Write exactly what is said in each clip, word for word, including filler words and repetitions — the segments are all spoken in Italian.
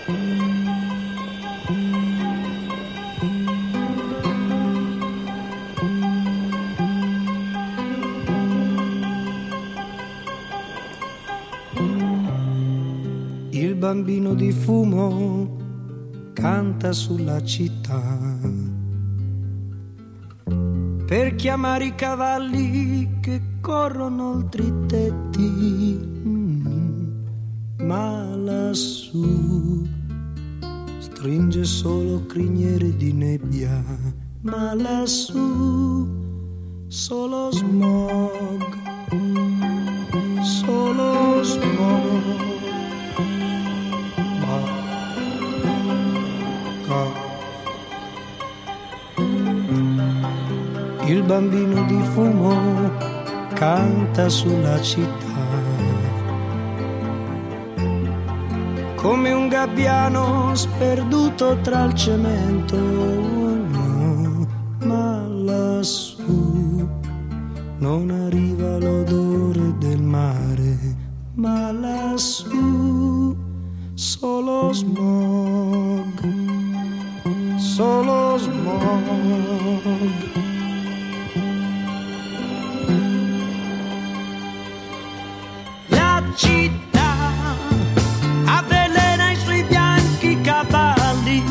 Il bambino di fumo canta sulla città per chiamare i cavalli che corrono oltre i tetti, mm, ma lassù stringe solo criniere di nebbia, ma lassù solo smog, solo smog. Il bambino di fumo canta sulla città come un gabbiano sperduto tra il cemento, no, ma lassù non arriva l'odore del mare, ma lassù solo smog, solo smog. La città avvelena i suoi bianchi cavalli,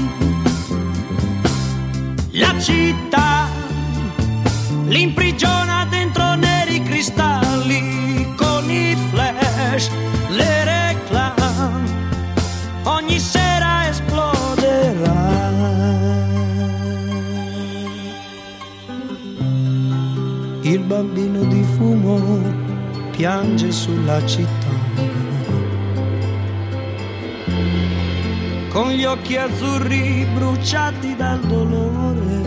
la città l'imprigiona dentro neri cristalli, con i flash, le reclame, ogni sera esploderà. Il bambino di fumo piange sulla città con gli occhi azzurri bruciati dal dolore,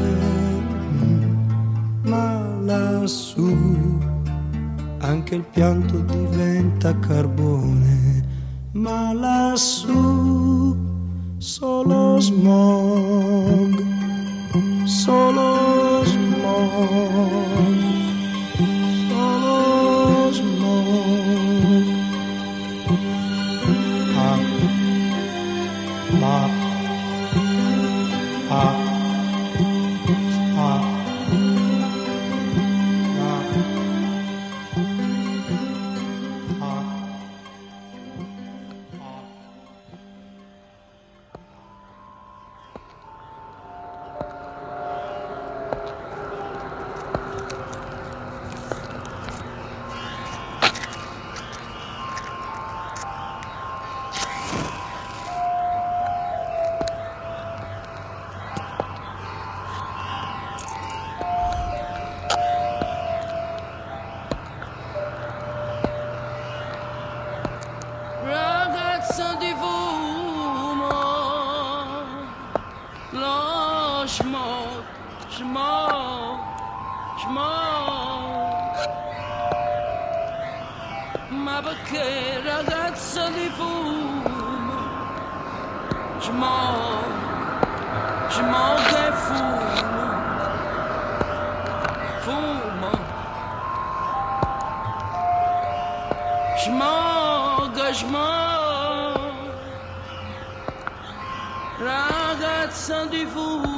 ma lassù anche il pianto diventa carbone, ma lassù solo smog, solo smog, solo smog. Ah, ma, ah, ah. Ragazzo di fumo, lo smog, smog, smog. Ma perché ragazzo di fumo, smog, smog e fumo, fumo, smog, smog. Ragazza di fumo.